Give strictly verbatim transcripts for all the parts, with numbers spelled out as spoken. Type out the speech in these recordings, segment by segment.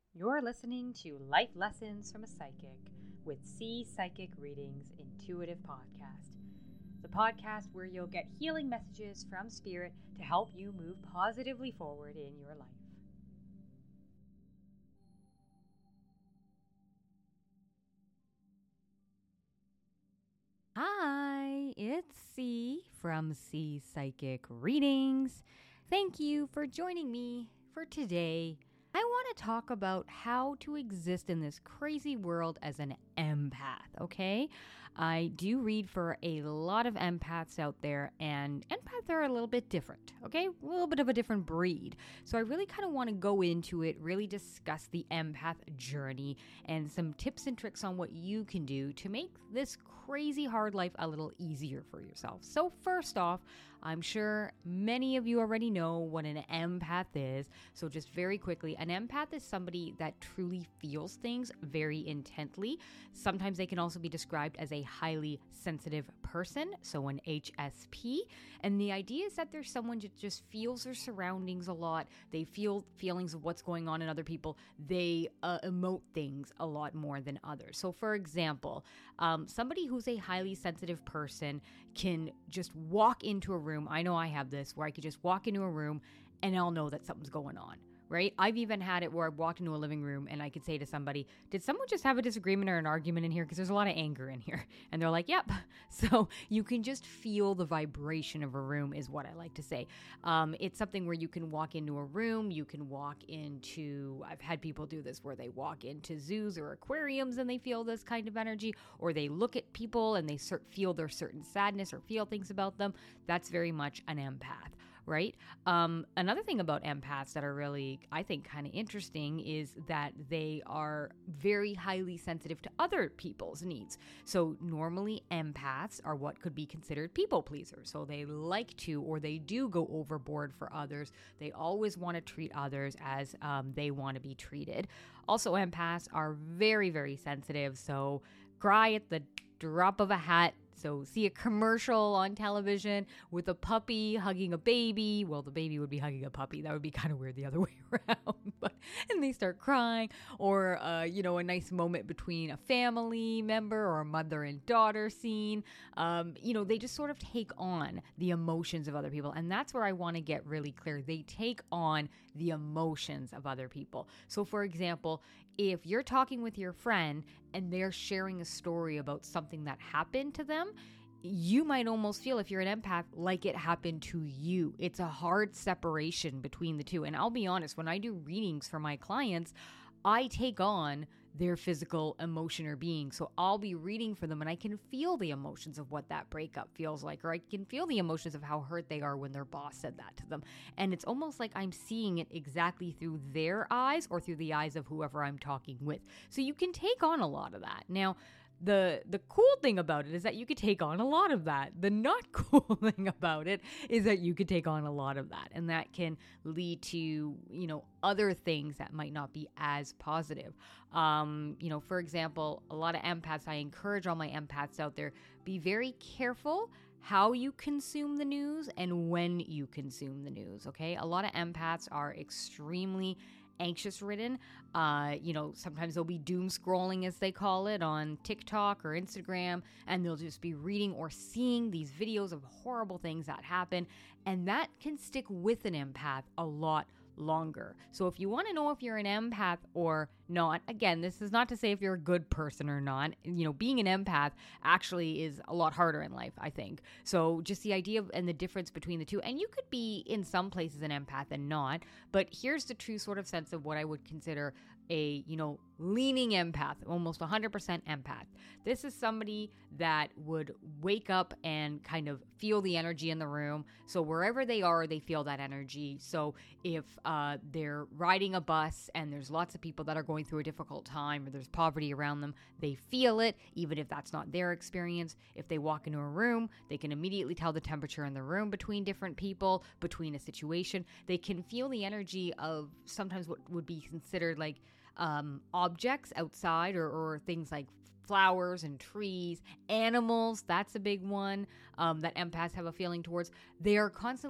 You're listening to Life Lessons from a Psychic with C Psychic Readings Intuitive Podcast, the podcast where you'll get healing messages from Spirit to help you move positively forward in your life. Hi, it's C from C Psychic Readings. Thank you for joining me for today. I want to talk about how to exist in this crazy world as an empath, okay? I do read for a lot of empaths out there, and empaths are a little bit different, okay? A little bit of a different breed. So I really kind of want to go into it, really discuss the empath journey and some tips and tricks on what you can do to make this crazy hard life a little easier for yourself. So first off, I'm sure many of you already know what an empath is. So just very quickly, an empath is somebody that truly feels things very intently. Sometimes they can also be described as a highly sensitive person, so an H S P. And the idea is that there's someone that just feels their surroundings a lot. They feel feelings of what's going on in other people. They uh, emote things a lot more than others. So for example, um, somebody who's a highly sensitive person can just walk into a room. I know I have this where I could just walk into a room and I'll know that something's going on. Right? I've even had it where I've walked into a living room and I could say to somebody, did someone just have a disagreement or an argument in here? Because there's a lot of anger in here. And they're like, yep. So you can just feel the vibration of a room is what I like to say. Um, it's something where you can walk into a room, you can walk into, I've had people do this where they walk into zoos or aquariums and they feel this kind of energy, or they look at people and they cert- feel their certain sadness or feel things about them. That's very much an empath. Right? Um, another thing about empaths that are really, I think, kind of interesting is that they are very highly sensitive to other people's needs. So normally empaths are what could be considered people pleasers. So they like to, or they do go overboard for others. They always want to treat others as um, they want to be treated. Also, empaths are very, very sensitive. So cry at the drop of a hat. So see a commercial on television with a puppy hugging a baby. Well, the baby would be hugging a puppy. That would be kind of weird the other way around. But and they start crying, or uh, you know, a nice moment between a family member or a mother and daughter scene. Um, you know, they just sort of take on the emotions of other people, and that's where I want to get really clear. They take on the emotions of other people. So, for example, if you're talking with your friend and they're sharing a story about something that happened to them, you might almost feel, if you're an empath, like it happened to you. It's a hard separation between the two. And I'll be honest, when I do readings for my clients, I take on their physical emotion or being. So I'll be reading for them and I can feel the emotions of what that breakup feels like, or I can feel the emotions of how hurt they are when their boss said that to them. And it's almost like I'm seeing it exactly through their eyes or through the eyes of whoever I'm talking with. So you can take on a lot of that. Now, The the cool thing about it is that you could take on a lot of that. The not cool thing about it is that you could take on a lot of that. And that can lead to, you know, other things that might not be as positive. Um, you know, for example, a lot of empaths, I encourage all my empaths out there, be very careful how you consume the news and when you consume the news, okay? A lot of empaths are extremely anxious ridden. Uh, you know, sometimes they'll be doom scrolling, as they call it, on TikTok or Instagram, and they'll just be reading or seeing these videos of horrible things that happen. And that can stick with an empath a lot longer. So if you want to know if you're an empath or not, again, this is not to say if you're a good person or not. You know, being an empath actually is a lot harder in life, I think. So just the idea of, and the difference between the two, and you could be in some places an empath and not, but here's the true sort of sense of what I would consider a, you know, leaning empath, almost one hundred percent empath. This is somebody that would wake up and kind of feel the energy in the room. So wherever they are, they feel that energy. So if uh, they're riding a bus and there's lots of people that are going through a difficult time, or there's poverty around them, they feel it, even if that's not their experience. If they walk into a room, they can immediately tell the temperature in the room between different people, between a situation. They can feel the energy of sometimes what would be considered like um, objects outside, or, or things like flowers and trees, animals. That's a big one um, that empaths have a feeling towards. They are constantly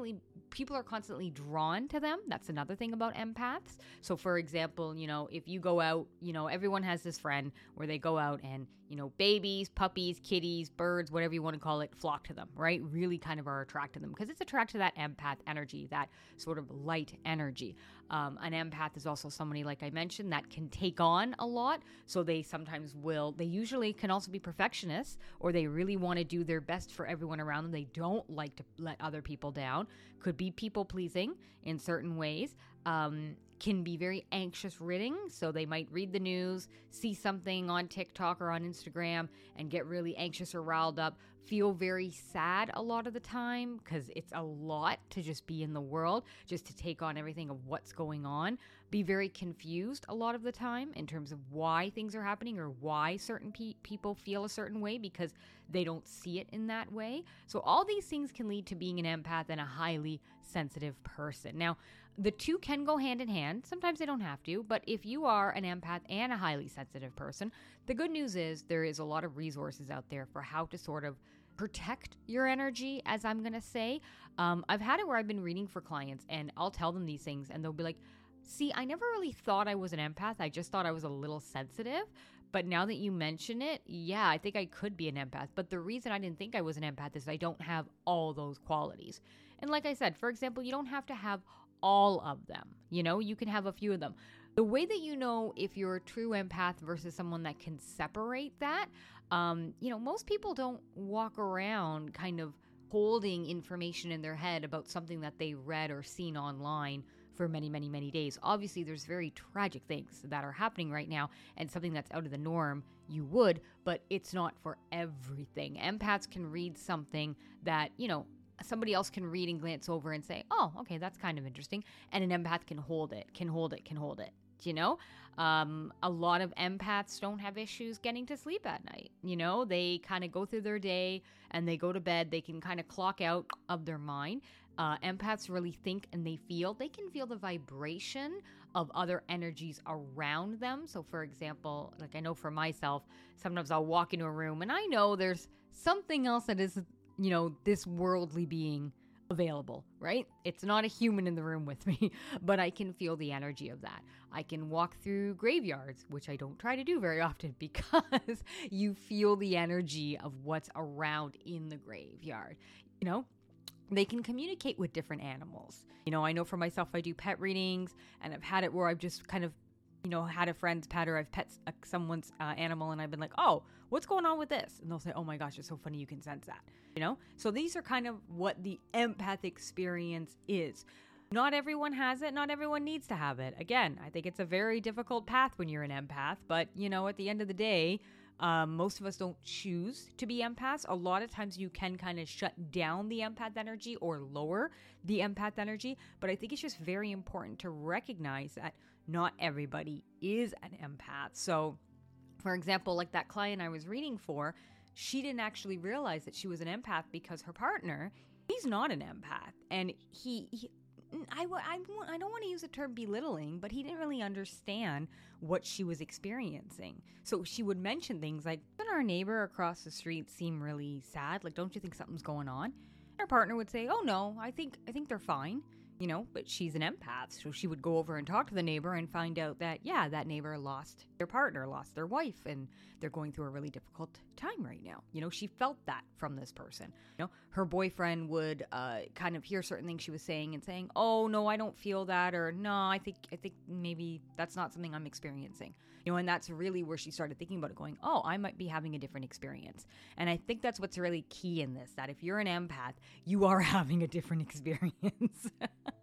people are constantly drawn to them. That's another thing about empaths. So for example, you know, if you go out, you know, everyone has this friend where they go out and, you know, babies, puppies, kitties, birds, whatever you want to call it, flock to them, right? Really kind of are attracted to them because it's attracted to that empath energy, that sort of light energy. Um, an empath is also somebody, like I mentioned, that can take on a lot. So they sometimes will, they usually can also be perfectionists, or they really want to do their best for everyone around them. They don't like to let other people down. Could be people pleasing in certain ways. Um, can be very anxious ridden. So they might read the news, see something on TikTok or on Instagram and get really anxious or riled up, feel very sad a lot of the time because it's a lot to just be in the world, just to take on everything of what's going on, be very confused a lot of the time in terms of why things are happening or why certain pe- people feel a certain way because they don't see it in that way. So all these things can lead to being an empath and a highly sensitive person. Now, the two can go hand in hand. Sometimes they don't have to, but if you are an empath and a highly sensitive person, the good news is there is a lot of resources out there for how to sort of protect your energy, as I'm going to say. Um, I've had it where I've been reading for clients and I'll tell them these things and they'll be like, see, I never really thought I was an empath. I just thought I was a little sensitive. But now that you mention it, yeah, I think I could be an empath. But the reason I didn't think I was an empath is I don't have all those qualities. And like I said, for example, you don't have to have all of them. You know, you can have a few of them. The way that you know if you're a true empath versus someone that can separate that, um, you know, most people don't walk around kind of holding information in their head about something that they read or seen online for many, many, many days. Obviously, there's very tragic things that are happening right now and something that's out of the norm, you would, but it's not for everything. Empaths can read something that, you know, somebody else can read and glance over and say, oh, okay, that's kind of interesting. And an empath can hold it, can hold it, can hold it. You know, um, a lot of empaths don't have issues getting to sleep at night. You know, they kind of go through their day and they go to bed. They can kind of clock out of their mind. Uh, empaths really think and they feel. They can feel the vibration of other energies around them. So, for example, like I know for myself, sometimes I'll walk into a room and I know there's something else that is, you know, this worldly being available, right? It's not a human in the room with me, but I can feel the energy of that. I can walk through graveyards, which I don't try to do very often because you feel the energy of what's around in the graveyard. You know, they can communicate with different animals. You know, I know for myself, I do pet readings and I've had it where I've just kind of, you know, had a friend's pet or I've pet uh, someone's uh, animal and I've been like, oh, what's going on with this? And they'll say, oh my gosh, it's so funny you can sense that, you know? So these are kind of what the empath experience is. Not everyone has it. Not everyone needs to have it. Again, I think it's a very difficult path when you're an empath, but you know, at the end of the day, um, most of us don't choose to be empaths. A lot of times you can kind of shut down the empath energy or lower the empath energy, but I think it's just very important to recognize that not everybody is an empath. So, for example, like that client I was reading for, she didn't actually realize that she was an empath because her partner, he's not an empath. And he, he I, I, I don't want to use the term belittling, but he didn't really understand what she was experiencing. So she would mention things like, doesn't our neighbor across the street seem really sad? Like, don't you think something's going on? Her partner would say, oh no, I think I think they're fine. You know, but she's an empath, so she would go over and talk to the neighbor and find out that, yeah, that neighbor lost their partner, lost their wife, and they're going through a really difficult time right now. You know, she felt that from this person. You know, her boyfriend would uh, kind of hear certain things she was saying and saying, oh, no, I don't feel that, or no, I think, I think maybe that's not something I'm experiencing. You know, and that's really where she started thinking about it, going, oh, I might be having a different experience. And I think that's what's really key in this, that if you're an empath, you are having a different experience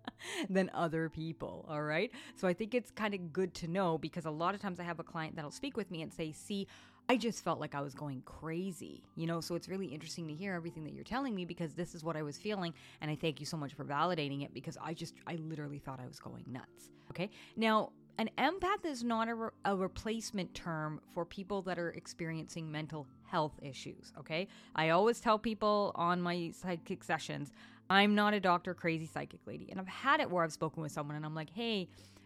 than other people, all right? So I think it's kind of good to know, because a lot of times I have a client that'll speak with me and say, see, I just felt like I was going crazy, you know? So it's really interesting to hear everything that you're telling me, because this is what I was feeling, and I thank you so much for validating it, because I just, I literally thought I was going nuts, okay? Now, an empath is not a, re- a replacement term for people that are experiencing mental health issues, okay? I always tell people on my psychic sessions, I'm not a doctor, crazy psychic lady. And I've had it where I've spoken with someone and I'm like, hey,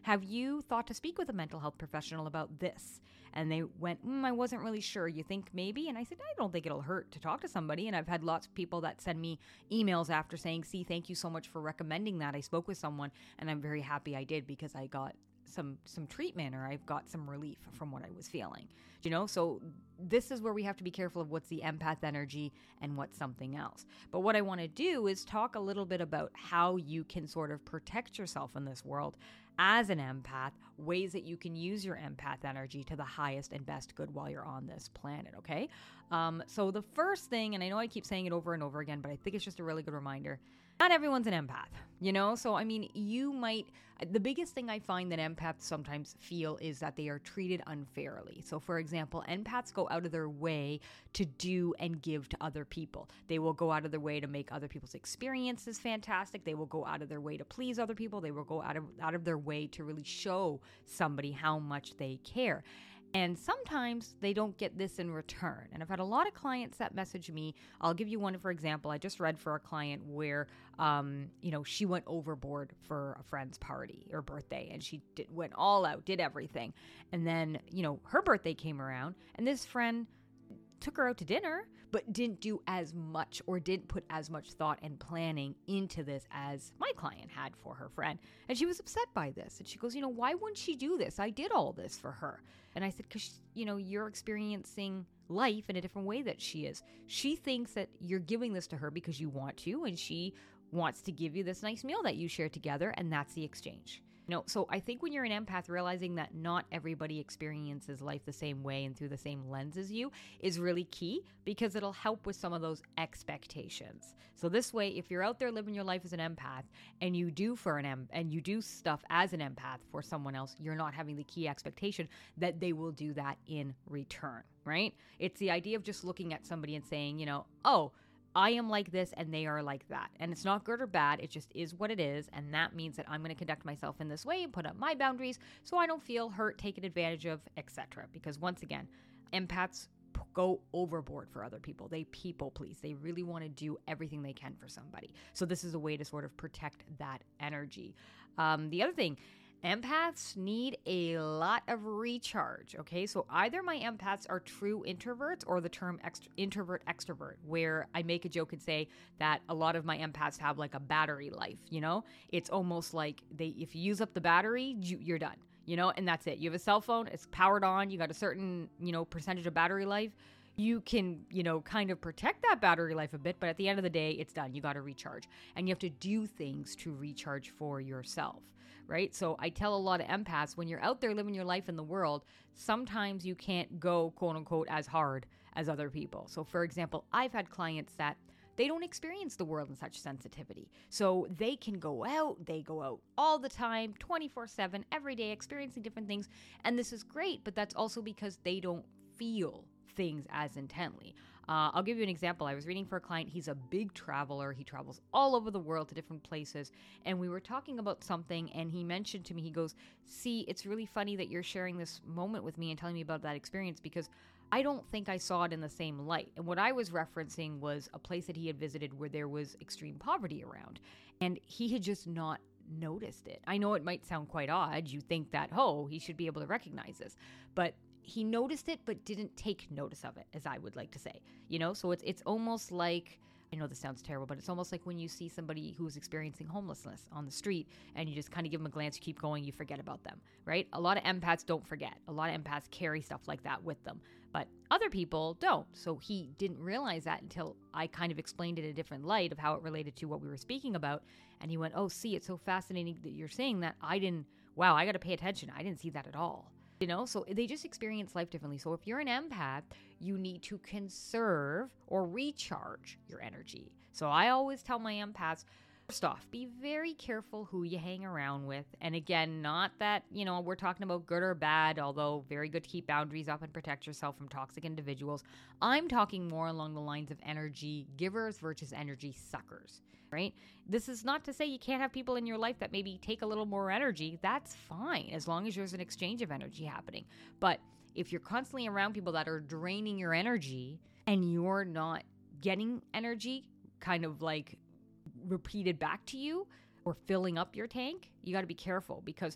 Have you thought to speak with a mental health professional about this? And they went, mm, I wasn't really sure. You think maybe? And I said, I don't think it'll hurt to talk to somebody. And I've had lots of people that send me emails after saying, see, thank you so much for recommending that. I spoke with someone and I'm very happy I did because I got some some treatment or I've got some relief from what I was feeling. You know, so this is where we have to be careful of what's the empath energy and what's something else. But what I want to do is talk a little bit about how you can sort of protect yourself in this world as an empath, ways that you can use your empath energy to the highest and best good while you're on this planet, okay? Um, so the first thing, and I know I keep saying it over and over again, but I think it's just a really good reminder, not everyone's an empath, you know? So, I mean, you might, the biggest thing I find that empaths sometimes feel is that they are treated unfairly. So, for example, empaths go out of their way to do and give to other people. They will go out of their way to make other people's experiences fantastic. They will go out of their way to please other people. They will go out of, out of their way to really show somebody how much they care. And sometimes they don't get this in return. And I've had a lot of clients that message me. I'll give you one, for example. I just read for a client where, um, you know, she went overboard for a friend's party or birthday, and she did, went all out, did everything. And then, you know, her birthday came around, and this friend took her out to dinner, but didn't do as much or didn't put as much thought and planning into this as my client had for her friend. And she was upset by this. And she goes, you know, why wouldn't she do this? I did all this for her. And I said, because, you know, you're experiencing life in a different way that she is. She thinks that you're giving this to her because you want to, and she wants to give you this nice meal that you share together, and that's the exchange. You know, so I think when you're an empath, realizing that not everybody experiences life the same way and through the same lens as you is really key, because it'll help with some of those expectations. So this way, if you're out there living your life as an empath and you do for an em- and you do stuff as an empath for someone else, you're not having the key expectation that they will do that in return, right? It's the idea of just looking at somebody and saying, you know, oh, I am like this and they are like that. And it's not good or bad. It just is what it is. And that means that I'm going to conduct myself in this way and put up my boundaries so I don't feel hurt, taken advantage of, et cetera. Because once again, empaths p- go overboard for other people. They people please. They really want to do everything they can for somebody. So this is a way to sort of protect that energy. Um, the other thing, empaths need a lot of recharge, okay? So either my empaths are true introverts or the term ext- introvert extrovert, where I make a joke and say that a lot of my empaths have like a battery life, you know? It's almost like they, if you use up the battery, you, you're done, you know? And that's it. You have a cell phone, it's powered on, you got a certain, you know, percentage of battery life. You can, you know, kind of protect that battery life a bit, but at the end of the day, it's done. You got to recharge. And you have to do things to recharge for yourself, right? So I tell a lot of empaths, when you're out there living your life in the world, sometimes you can't go, quote unquote, as hard as other people. So for example, I've had clients that they don't experience the world in such sensitivity. So they can go out, they go out all the time, twenty-four seven, every day, experiencing different things. And this is great, but that's also because they don't feel things as intently. Uh, I'll give you an example. I was reading for a client. He's a big traveler. He travels all over the world to different places. And we were talking about something, and he mentioned to me, he goes, see, it's really funny that you're sharing this moment with me and telling me about that experience, because I don't think I saw it in the same light. And what I was referencing was a place that he had visited where there was extreme poverty around. And he had just not noticed it. I know it might sound quite odd. You think that, oh, he should be able to recognize this. But he noticed it, but didn't take notice of it, as I would like to say, you know? So it's it's almost like, I know this sounds terrible, but it's almost like when you see somebody who's experiencing homelessness on the street and you just kind of give them a glance, you keep going, you forget about them, right? A lot of empaths don't forget. A lot of empaths carry stuff like that with them, but other people don't. So he didn't realize that until I kind of explained it in a different light of how it related to what we were speaking about. And he went, oh, see, it's so fascinating that you're saying that. I didn't, wow, I got to pay attention. I didn't see that at all. You know, so they just experience life differently. So if you're an empath, you need to conserve or recharge your energy. So I always tell my empaths, first off, be very careful who you hang around with. And again, not that, you know, we're talking about good or bad, although very good to keep boundaries up and protect yourself from toxic individuals. I'm talking more along the lines of energy givers versus energy suckers, right? This is not to say you can't have people in your life that maybe take a little more energy. That's fine, as long as there's an exchange of energy happening. But if you're constantly around people that are draining your energy and you're not getting energy kind of like repeated back to you or filling up your tank, you got to be careful, because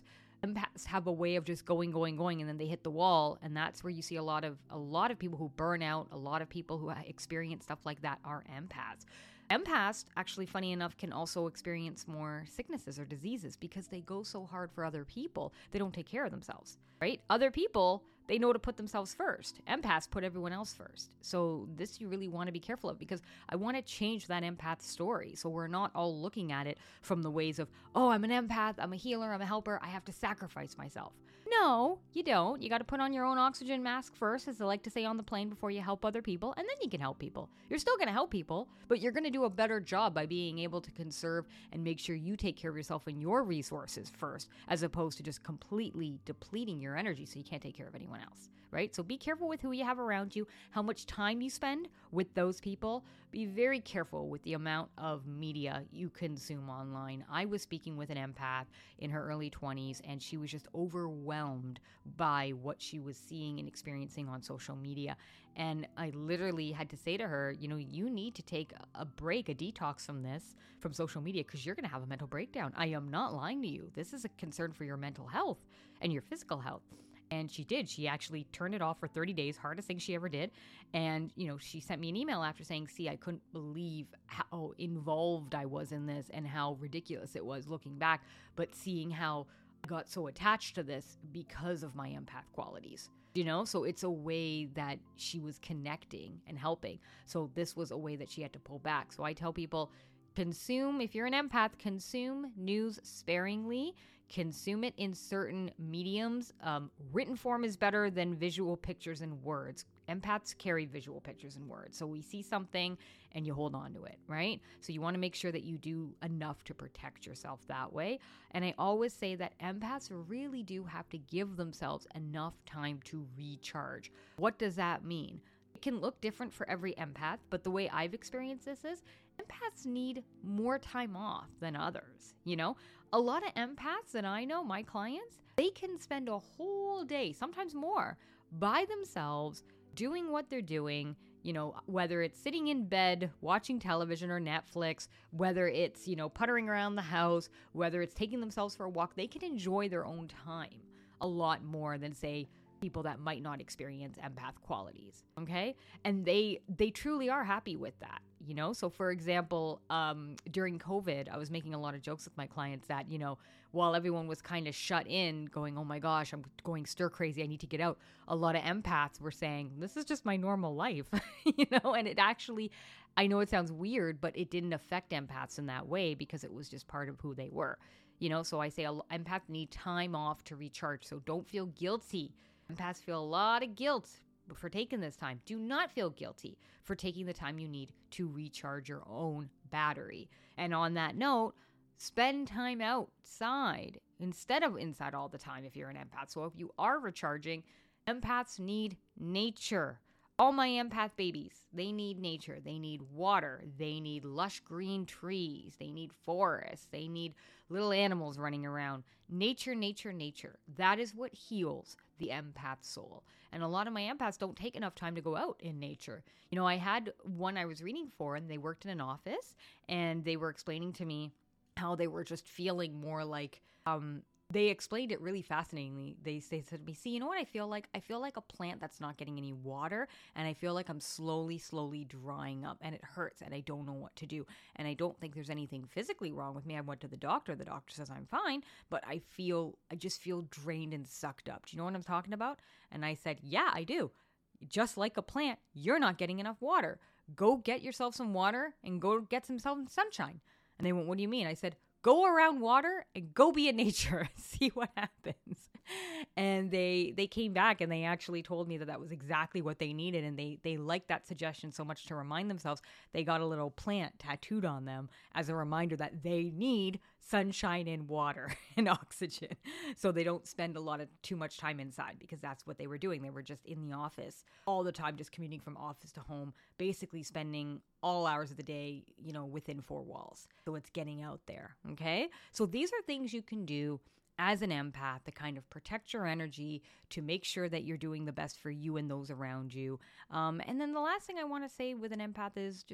empaths have a way of just going, going, going, and then they hit the wall. And that's where you see a lot of a lot of people who burn out, a lot of people who experience stuff like that are empaths. Empaths, actually, funny enough, can also experience more sicknesses or diseases because they go so hard for other people. They don't take care of themselves, right? Other people, they know to put themselves first. Empaths put everyone else first. So this you really want to be careful of, because I want to change that empath story. So we're not all looking at it from the ways of, oh, I'm an empath, I'm a healer, I'm a helper, I have to sacrifice myself. No, you don't. You got to put on your own oxygen mask first, as they like to say on the plane, before you help other people, and then you can help people. You're still going to help people, but you're going to do a better job by being able to conserve and make sure you take care of yourself and your resources first, as opposed to just completely depleting your energy so you can't take care of anyone else, right? So be careful with who you have around you, how much time you spend with those people. Be very careful with the amount of media you consume online. I was speaking with an empath in her early twenties, and she was just overwhelmed by what she was seeing and experiencing on social media. And I literally had to say to her, you know, you need to take a break, a detox from this, from social media, because you're going to have a mental breakdown. I am not lying to you. This is a concern for your mental health and your physical health. And she did. She actually turned it off for thirty days, hardest thing she ever did. And, you know, she sent me an email after saying, see, I couldn't believe how involved I was in this and how ridiculous it was looking back, but seeing how I got so attached to this because of my empath qualities. You know, so it's a way that she was connecting and helping. So this was a way that she had to pull back. So I tell people, consume, if you're an empath, consume news sparingly. Consume it in certain mediums. Um, written form is better than visual pictures and words. Empaths carry visual pictures and words. So we see something and you hold on to it, right? So you want to make sure that you do enough to protect yourself that way. And I always say that empaths really do have to give themselves enough time to recharge. What does that mean? It can look different for every empath, but the way I've experienced this is empaths need more time off than others. You know, a lot of empaths that I know, my clients, they can spend a whole day, sometimes more, by themselves doing what they're doing, you know, whether it's sitting in bed, watching television or Netflix, whether it's, you know, puttering around the house, whether it's taking themselves for a walk, they can enjoy their own time a lot more than, say, people that might not experience empath qualities, okay? And they they truly are happy with that, you know? So for example, um, during COVID, I was making a lot of jokes with my clients that, you know, while everyone was kind of shut in going, oh my gosh, I'm going stir crazy, I need to get out, a lot of empaths were saying, this is just my normal life, you know? And it actually, I know it sounds weird, but it didn't affect empaths in that way because it was just part of who they were, you know? So I say empaths need time off to recharge, so don't feel guilty. Empaths feel a lot of guilt for taking this time. Do not feel guilty for taking the time you need to recharge your own battery. And on that note, spend time outside instead of inside all the time if you're an empath. So if you are recharging, empaths need nature. All my empath babies, they need nature. They need water. They need lush green trees. They need forests. They need little animals running around. Nature, nature, nature. That is what heals the empath soul. And a lot of my empaths don't take enough time to go out in nature. You know, I had one I was reading for, and they worked in an office, and they were explaining to me how they were just feeling more like, um, they explained it really fascinatingly. They, they said to me, see, you know what I feel like? I feel like a plant that's not getting any water, and I feel like I'm slowly, slowly drying up, and it hurts, and I don't know what to do. And I don't think there's anything physically wrong with me. I went to the doctor. The doctor says I'm fine, but I feel, I just feel drained and sucked up. Do you know what I'm talking about? And I said, yeah, I do. Just like a plant, you're not getting enough water. Go get yourself some water and go get some sunshine. And they went, what do you mean? I said, go around water and go be in nature. See what happens. And they they came back and they actually told me that that was exactly what they needed. And they, they liked that suggestion so much to remind themselves. They got a little plant tattooed on them as a reminder that they need sunshine and water and oxygen. So they don't spend a lot of too much time inside, because that's what they were doing. They were just in the office all the time, just commuting from office to home, basically spending all hours of the day, you know, within four walls. So it's getting out there. Okay. So these are things you can do as an empath to kind of protect your energy, to make sure that you're doing the best for you and those around you. Um, and then the last thing I want to say with an empath is just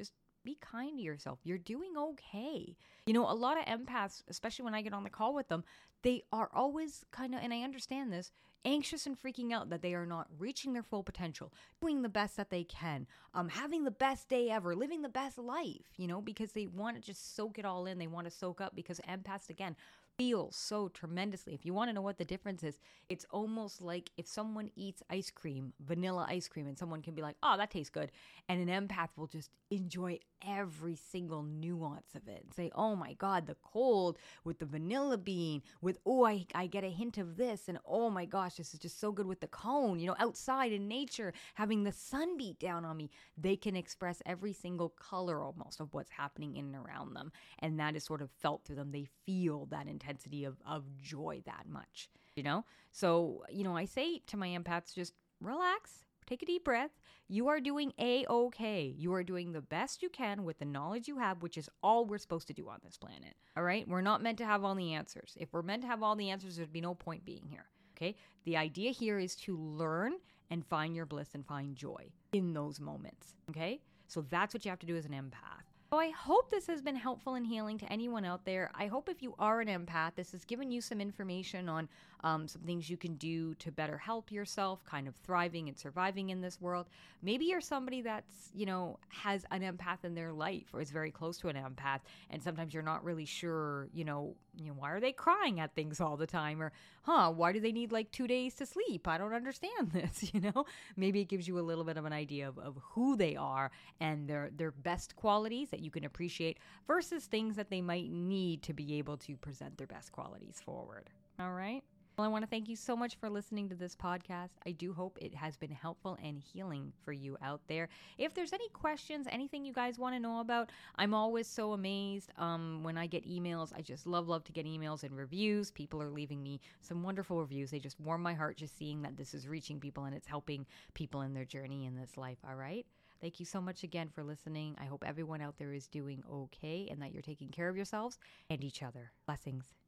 be kind to yourself. You're doing okay. You know, a lot of empaths, especially when I get on the call with them, they are always kind of, and I understand this, anxious and freaking out that they are not reaching their full potential, doing the best that they can, um, having the best day ever, living the best life, you know, because they want to just soak it all in. They want to soak up, because empaths, again, feel so tremendously. If you want to know what the difference is, it's almost like if someone eats ice cream, vanilla ice cream, and someone can be like, oh, that tastes good. And an empath will just enjoy every single nuance of it and say, oh my God, the cold with the vanilla bean, with, oh, I, I get a hint of this. And oh my gosh, this is just so good with the cone, you know, outside in nature, having the sun beat down on me. They can express every single color almost of what's happening in and around them. And that is sort of felt through them. They feel that intensity of, of joy that much, you know? So, you know, I say to my empaths, just relax, take a deep breath. You are doing A-okay. You are doing the best you can with the knowledge you have, which is all we're supposed to do on this planet. All right? We're not meant to have all the answers. If we're meant to have all the answers, there'd be no point being here. Okay? The idea here is to learn and find your bliss and find joy in those moments. Okay? So that's what you have to do as an empath. So I hope this has been helpful and healing to anyone out there. I hope if you are an empath, this has given you some information on um, some things you can do to better help yourself, kind of thriving and surviving in this world. Maybe you're somebody that's, you know, has an empath in their life or is very close to an empath, and sometimes you're not really sure, you know, you know, why are they crying at things all the time? Or, huh, why do they need like two days to sleep? I don't understand this, you know? Maybe it gives you a little bit of an idea of, of who they are and their, their best qualities that you can appreciate versus things that they might need to be able to present their best qualities forward. All right? Well, I want to thank you so much for listening to this podcast. I do hope it has been helpful and healing for you out there. If there's any questions, anything you guys want to know about, I'm always so amazed um, when I get emails. I just love, love to get emails and reviews. People are leaving me some wonderful reviews. They just warm my heart just seeing that this is reaching people and it's helping people in their journey in this life. All right? Thank you so much again for listening. I hope everyone out there is doing okay and that you're taking care of yourselves and each other. Blessings.